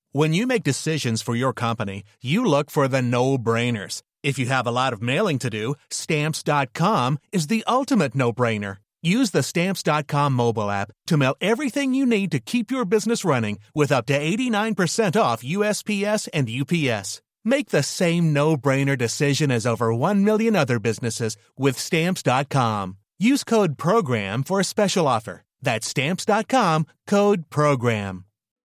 When you make decisions for your company, you look for the no-brainers. If you have a lot of mailing to do, Stamps.com is the ultimate no-brainer. Use the Stamps.com mobile app to mail everything you need to keep your business running with up to 89% off USPS and UPS. Make the same no-brainer decision as over 1 million other businesses with Stamps.com. Use code PROGRAM for a special offer. That's Stamps.com, code PROGRAM.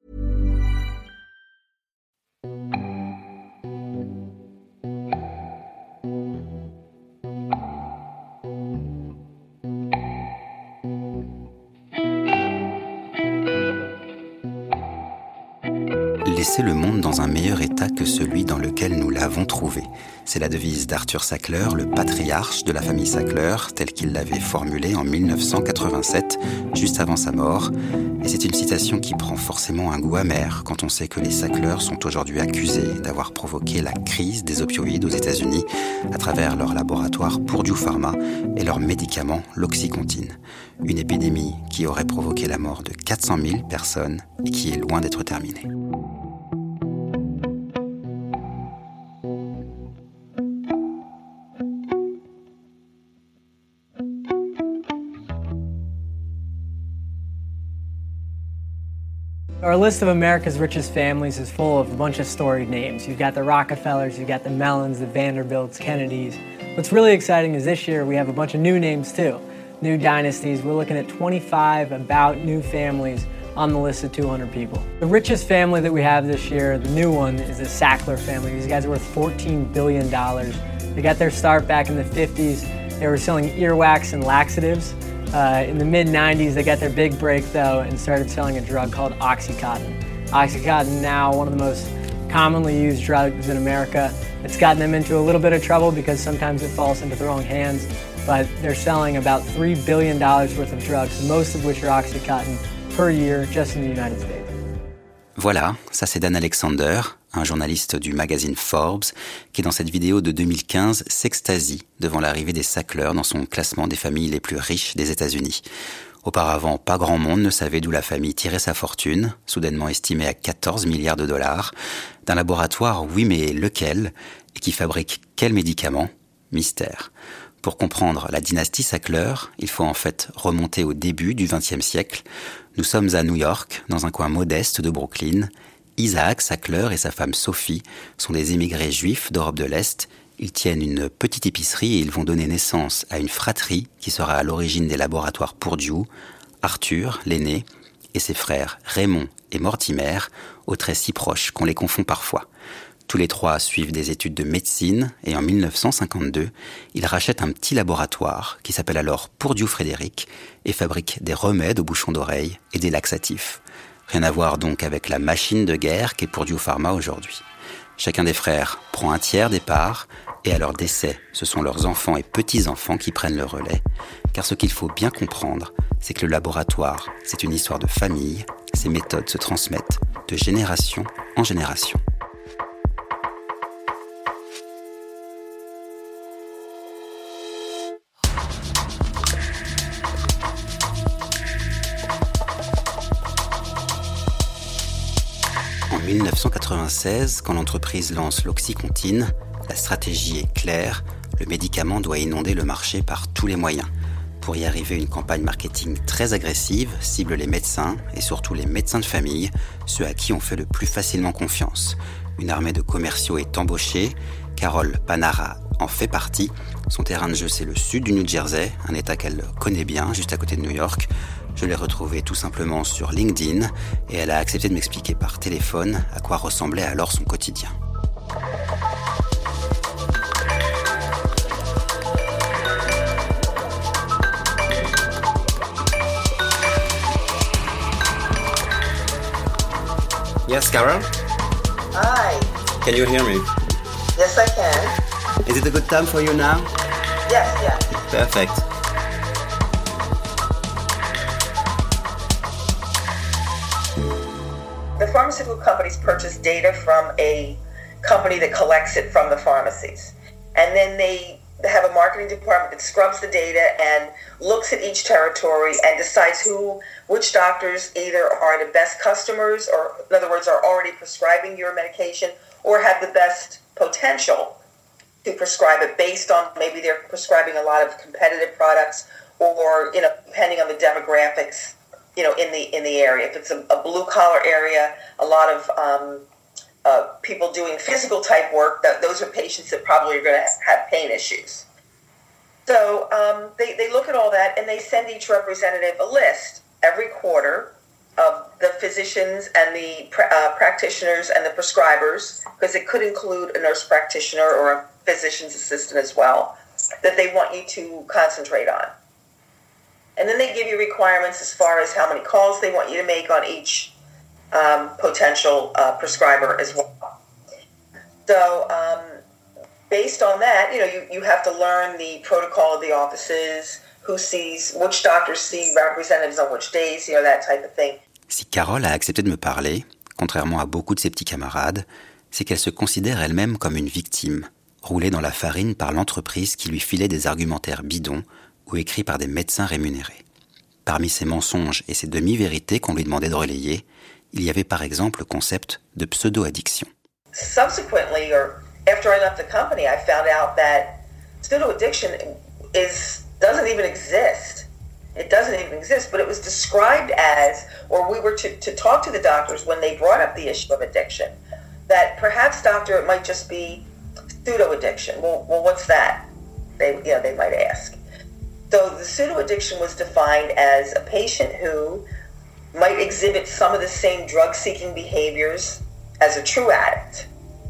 Laisser le monde dans un meilleur état que celui dans lequel nous l'avons trouvé. C'est la devise d'Arthur Sackler, le patriarche de la famille Sackler, telle qu'il l'avait formulée en 1987, juste avant sa mort. Et c'est une citation qui prend forcément un goût amer quand on sait que les Sackler sont aujourd'hui accusés d'avoir provoqué la crise des opioïdes aux États-Unis à travers leur laboratoire Purdue Pharma et leur médicament l'Oxycontin. Une épidémie qui aurait provoqué la mort de 400 000 personnes et qui est loin d'être terminée. Our list of America's richest families is full of a bunch of storied names. You've got the Rockefellers, you've got the Mellons, the Vanderbilts, Kennedys. What's really exciting is this year we have a bunch of new names too. New dynasties. We're looking at 25 about new families on the list of 200 people. The richest family that we have this year, the new one, is the Sackler family. These guys are worth $14 billion. They got their start back in the 50s. They were selling earwax and laxatives. In the mid-90s, they got their big break, though, and started selling a drug called Oxycontin. Oxycontin, now one of the most commonly used drugs in America. It's gotten them into a little bit of trouble because sometimes it falls into the wrong hands, but they're selling about $3 billion worth of drugs, most of which are Oxycontin, per year just in the United States. Voilà, ça c'est Dan Alexander, un journaliste du magazine Forbes, qui dans cette vidéo de 2015 s'extasie devant l'arrivée des Sackler dans son classement des familles les plus riches des États-Unis. Auparavant, pas grand monde ne savait d'où la famille tirait sa fortune, soudainement estimée à 14 milliards de dollars, d'un laboratoire, oui mais lequel, et qui fabrique quel médicament ? Mystère. Pour comprendre la dynastie Sackler, il faut en fait remonter au début du XXe siècle. Nous sommes à New York, dans un coin modeste de Brooklyn. Isaac Sackler et sa femme Sophie sont des émigrés juifs d'Europe de l'Est. Ils tiennent une petite épicerie et ils vont donner naissance à une fratrie qui sera à l'origine des laboratoires Purdue, Arthur, l'aîné, et ses frères Raymond et Mortimer, aux traits si proches qu'on les confond parfois. Tous les trois suivent des études de médecine et en 1952, ils rachètent un petit laboratoire qui s'appelle alors Purdue Frederick et fabrique des remèdes aux bouchons d'oreille et des laxatifs. Rien à voir donc avec la machine de guerre qu'est Purdue Pharma aujourd'hui. Chacun des frères prend un tiers des parts et à leur décès, ce sont leurs enfants et petits-enfants qui prennent le relais. Car ce qu'il faut bien comprendre, c'est que le laboratoire, c'est une histoire de famille. Ces méthodes se transmettent de génération en génération. En 1996, quand l'entreprise lance l'Oxycontin, la stratégie est claire, le médicament doit inonder le marché par tous les moyens. Pour y arriver, une campagne marketing très agressive cible les médecins et surtout les médecins de famille, ceux à qui on fait le plus facilement confiance. Une armée de commerciaux est embauchée, Carol Panara en fait partie. Son terrain de jeu, c'est le sud du New Jersey, un état qu'elle connaît bien, juste à côté de New York. Je l'ai retrouvée tout simplement sur LinkedIn et elle a accepté de m'expliquer par téléphone à quoi ressemblait alors son quotidien. Yes, Carol? Hi. Can you hear me? Yes, I can. Is it a good time for you now? Yes. Perfect. The pharmaceutical companies purchase data from a company that collects it from the pharmacies. And then they they have a marketing department that scrubs the data and looks at each territory and decides which doctors either are the best customers, or in other words, are already prescribing your medication or have the best potential to prescribe it based on maybe they're prescribing a lot of competitive products, or, depending on the demographics, in the area. If it's a blue collar area, a lot of people doing physical type work, those are patients that probably are going to have pain issues. So they look at all that, and they send each representative a list every quarter of the physicians and the practitioners and the prescribers, because it could include a nurse practitioner or a physician's assistant as well, that they want you to concentrate on. And then they give you requirements as far as how many calls they want you to make on each potential prescriber as well. So based on that, you have to learn the protocol of the offices, which doctors see representatives on which days, that type of thing. Si Carole a accepté de me parler, contrairement à beaucoup de ses petits camarades, c'est qu'elle se considère elle-même comme une victime, roulée dans la farine par l'entreprise qui lui filait des argumentaires bidons ou écrits par des médecins rémunérés. Parmi ces mensonges et ces demi-vérités qu'on lui demandait de relayer, il y avait par exemple le concept de pseudo-addiction. Subsequently, or after I left the company, I found out that pseudo-addiction doesn't even exist. It doesn't even exist, but it was described as, or we were to talk to the doctors when they brought up the issue of addiction, that perhaps, doctor, it might just be pseudo-addiction. Well, what's that? They might ask. So the pseudo-addiction was defined as a patient who might exhibit some of the same drug-seeking behaviors as a true addict.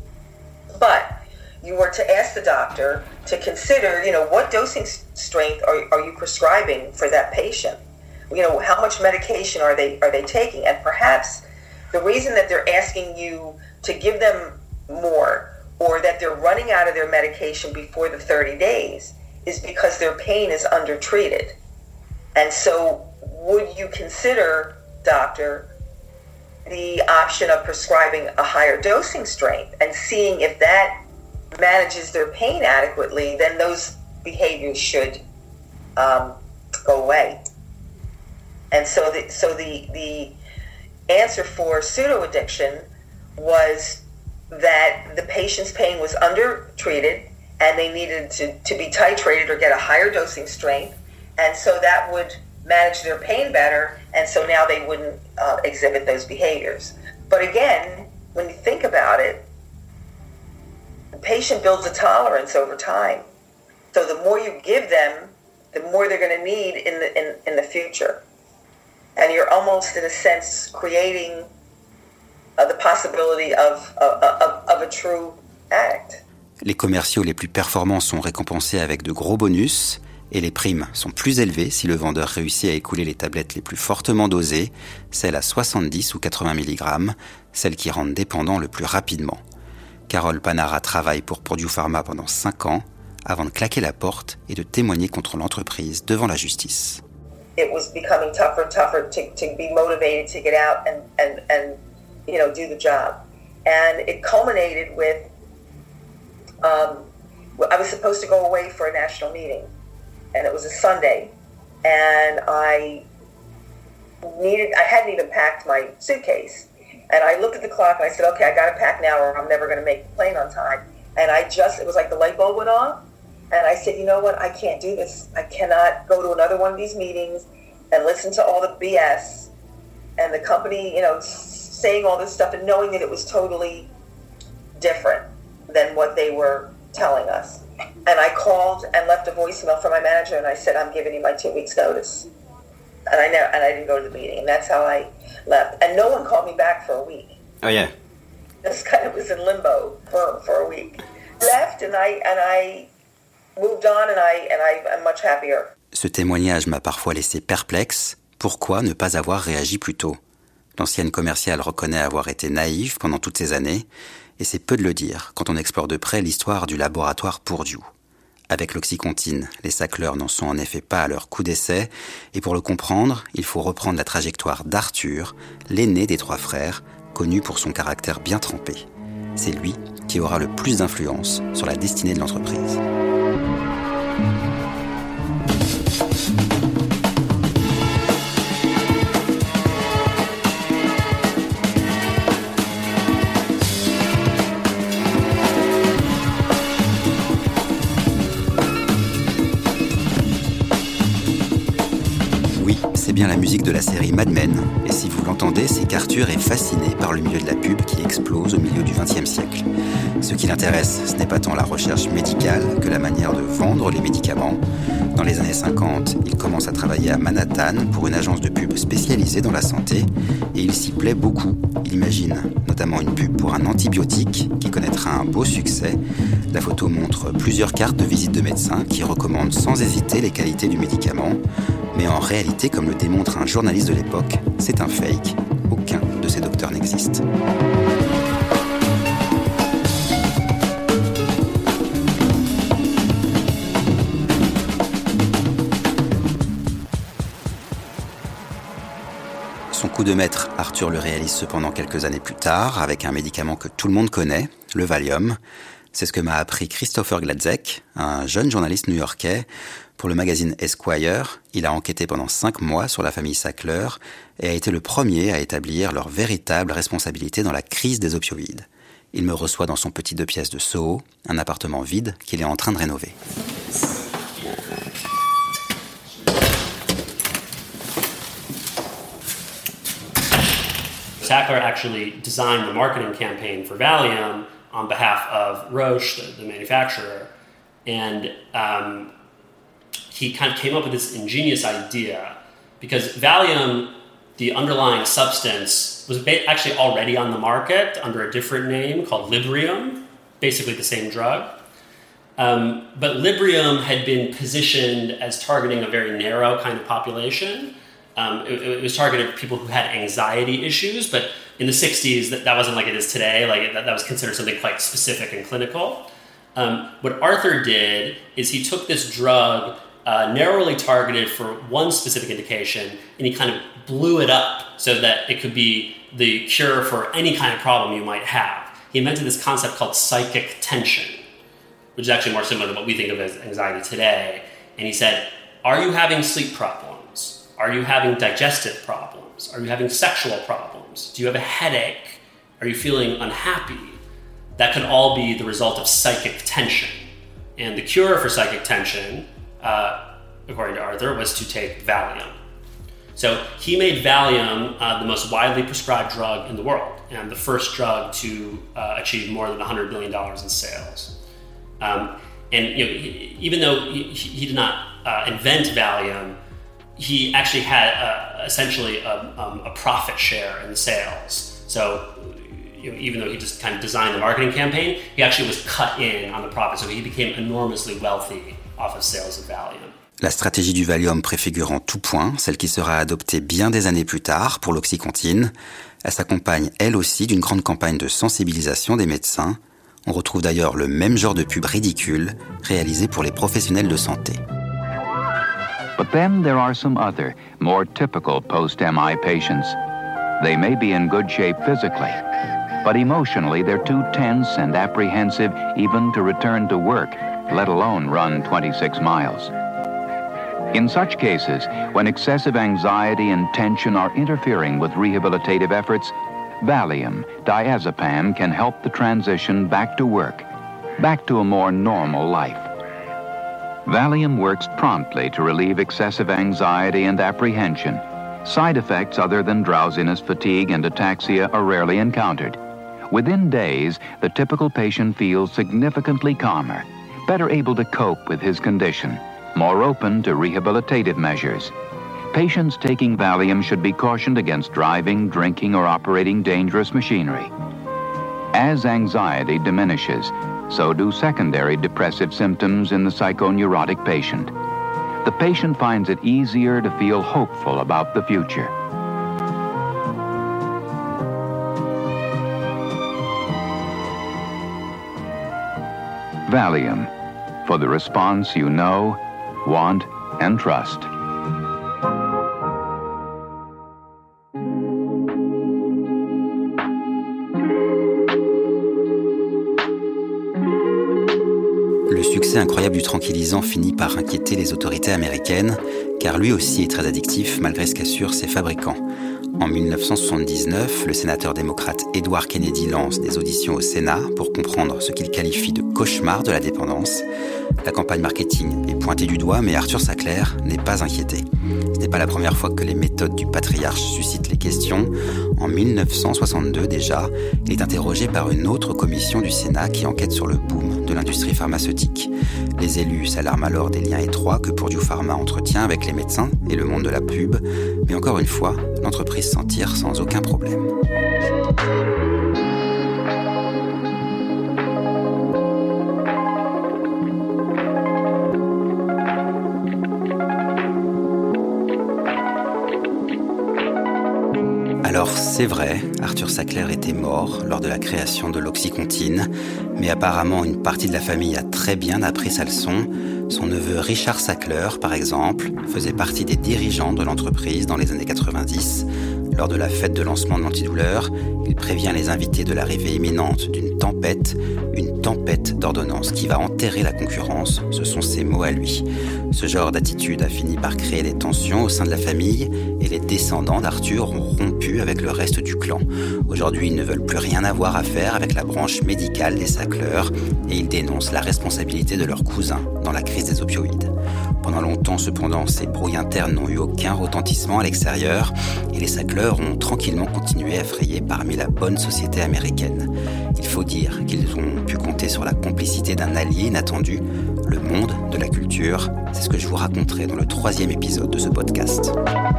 But you were to ask the doctor to consider, what dosing strength are you prescribing for that patient? How much medication are they taking? And perhaps the reason that they're asking you to give them more, or that they're running out of their medication before the 30 days, is because their pain is undertreated. And so would you consider, doctor, the option of prescribing a higher dosing strength and seeing if that manages their pain adequately? Then those behaviors should go away. And so the answer for pseudo-addiction was that the patient's pain was undertreated and they needed to be titrated or get a higher dosing strength, and so that would manage their pain better, and so now they wouldn't exhibit those behaviors. But again, when you think about it, the patient builds a tolerance over time. So the more you give them, the more they're going to need in the future. And you're almost, in a sense, creating the possibility of a true addict. Les commerciaux les plus performants sont récompensés avec de gros bonus et les primes sont plus élevées si le vendeur réussit à écouler les tablettes les plus fortement dosées, celles à 70 ou 80 mg, celles qui rendent dépendant le plus rapidement. Carole Panara travaille pour Purdue Pharma pendant 5 ans avant de claquer la porte et de témoigner contre l'entreprise devant la justice. It was becoming tougher and tougher to be motivated to get out and do the job. And it culminated with I was supposed to go away for a national meeting, and it was a Sunday, and I hadn't even packed my suitcase, and I looked at the clock and I said, okay, I got to pack now or I'm never going to make the plane on time. And it was like the light bulb went on, and I said, you know what, I can't do this. I cannot go to another one of these meetings and listen to all the BS and the company, saying all this stuff and knowing that it was totally different than what they were telling us. And I called and left a voicemail for my manager, and I said, I'm giving you my 2 weeks notice. And I didn't go to the meeting, and that's how I left. And no one called me back for a week. Oh yeah. Just kind of was in limbo for a week. Left, and I moved on, and I'm much happier. Ce témoignage m'a parfois laissé perplexe. Pourquoi ne pas avoir réagi plus tôt ? L'ancienne commerciale reconnaît avoir été naïve pendant toutes ces années, et c'est peu de le dire quand on explore de près l'histoire du laboratoire Purdue. Avec l'Oxycontin, les Sackler n'en sont en effet pas à leur coup d'essai, et pour le comprendre, il faut reprendre la trajectoire d'Arthur, l'aîné des 3 frères, connu pour son caractère bien trempé. C'est lui qui aura le plus d'influence sur la destinée de l'entreprise. bien la musique de la série Mad Men, et si vous l'entendez, c'est qu'Arthur est fasciné par le milieu de la pub qui explose au milieu du XXe siècle. Ce qui l'intéresse, ce n'est pas tant la recherche médicale que la manière de vendre les médicaments. Dans les années 50, il commence à travailler à Manhattan pour une agence de pub spécialisée dans la santé, et il s'y plaît beaucoup. Il imagine notamment une pub pour un antibiotique qui connaîtra un beau succès. La photo montre plusieurs cartes de visite de médecins qui recommandent sans hésiter les qualités du médicament. Mais en réalité, comme le démontre un journaliste de l'époque, c'est un fake. Aucun de ces docteurs n'existe. Son coup de maître, Arthur le réalise cependant quelques années plus tard, avec un médicament que tout le monde connaît, le Valium. C'est ce que m'a appris Christopher Gladzeck, un jeune journaliste new-yorkais. Pour le magazine Esquire, il a enquêté pendant 5 mois sur la famille Sackler et a été le premier à établir leur véritable responsabilité dans la crise des opioïdes. Il me reçoit dans son petit 2 pièces de Soho, un appartement vide qu'il est en train de rénover. Sackler actually designed the marketing campaign for Valium on behalf of Roche, the manufacturer, and he kind of came up with this ingenious idea because Valium, the underlying substance, was actually already on the market under a different name called Librium, basically the same drug. But Librium had been positioned as targeting a very narrow kind of population. It was targeted at people who had anxiety issues, but in the 60s, that wasn't like it is today. Like that was considered something quite specific and clinical. What Arthur did is he took this drug narrowly targeted for one specific indication, and he kind of blew it up so that it could be the cure for any kind of problem you might have. He invented this concept called psychic tension, which is actually more similar to what we think of as anxiety today. And he said, are you having sleep problems? Are you having digestive problems? Are you having sexual problems? Do you have a headache? Are you feeling unhappy? That could all be the result of psychic tension. And the cure for psychic tension, according to Arthur, was to take Valium. So he made Valium the most widely prescribed drug in the world and the first drug to achieve more than $100 billion in sales. And even though he did not invent Valium, he actually had essentially a profit share in the sales. So even though he just kind of designed the marketing campaign, he actually was cut in on the profit. So he became enormously wealthy off of sales of Valium. La stratégie du Valium préfigure en tout point celle qui sera adoptée bien des années plus tard pour l'Oxycontin. Elle s'accompagne elle aussi d'une grande campagne de sensibilisation des médecins. On retrouve d'ailleurs le même genre de pub ridicule réalisé pour les professionnels de santé. But then there are some other, more typical post-MI patients. They may be in good shape physically, but emotionally they're too tense and apprehensive even to return to work, let alone run 26 miles. In such cases, when excessive anxiety and tension are interfering with rehabilitative efforts, Valium, diazepam, can help the transition back to work, back to a more normal life. Valium works promptly to relieve excessive anxiety and apprehension. Side effects other than drowsiness, fatigue, and ataxia are rarely encountered. Within days, the typical patient feels significantly calmer, better able to cope with his condition, more open to rehabilitative measures. Patients taking Valium should be cautioned against driving, drinking, or operating dangerous machinery. As anxiety diminishes, so do secondary depressive symptoms in the psychoneurotic patient. The patient finds it easier to feel hopeful about the future. Valium, for the response you know, want, and trust. Le succès incroyable du tranquillisant finit par inquiéter les autorités américaines, car lui aussi est très addictif malgré ce qu'assurent ses fabricants. En 1979, le sénateur démocrate Edward Kennedy lance des auditions au Sénat pour comprendre ce qu'il qualifie de cauchemar de la dépendance. La campagne marketing est pointée du doigt, mais Arthur Sackler n'est pas inquiété. Ce n'est pas la première fois que les méthodes du patriarche suscitent les questions. En 1962 déjà, il est interrogé par une autre commission du Sénat qui enquête sur le boom de l'industrie pharmaceutique. Les élus s'alarment alors des liens étroits que Purdue Pharma entretient avec les médecins et le monde de la pub. Mais encore une fois, l'entreprise s'en tire sans aucun problème. Alors c'est vrai, Arthur Sackler était mort lors de la création de l'Oxycontin, mais apparemment une partie de la famille a très bien appris sa leçon. Son neveu Richard Sackler, par exemple, faisait partie des dirigeants de l'entreprise dans les années 90. Lors de la fête de lancement de l'antidouleur, il prévient les invités de l'arrivée imminente d'une tempête, une tempête d'ordonnances qui va enterrer la concurrence, ce sont ses mots à lui. Ce genre d'attitude a fini par créer des tensions au sein de la famille et les descendants d'Arthur ont rompu avec le reste du clan. Aujourd'hui, ils ne veulent plus rien avoir à faire avec la branche médicale des Sackler et ils dénoncent la responsabilité de leur cousin dans la crise des opioïdes. Pendant longtemps, cependant, ces brouilles internes n'ont eu aucun retentissement à l'extérieur et les Sackler ont tranquillement continué à frayer parmi la bonne société américaine. Il faut dire qu'ils ont pu compter sur la complicité d'un allié inattendu, le monde de la culture. C'est ce que je vous raconterai dans le 3e épisode de ce podcast.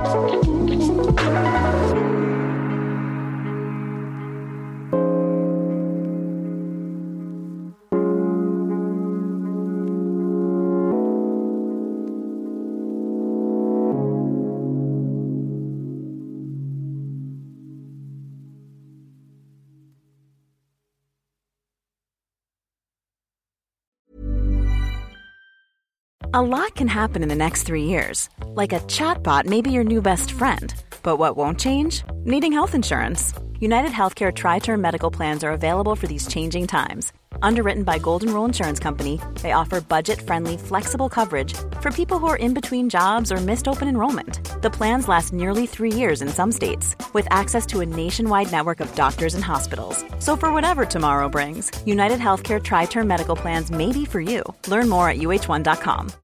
A lot can happen in the next 3 years. Like a chatbot may be your new best friend. But what won't change? Needing health insurance. United Healthcare Tri-Term Medical Plans are available for these changing times. Underwritten by Golden Rule Insurance Company, they offer budget-friendly, flexible coverage for people who are in between jobs or missed open enrollment. The plans last nearly 3 years in some states, with access to a nationwide network of doctors and hospitals. So for whatever tomorrow brings, United Healthcare Tri-Term Medical Plans may be for you. Learn more at uh1.com.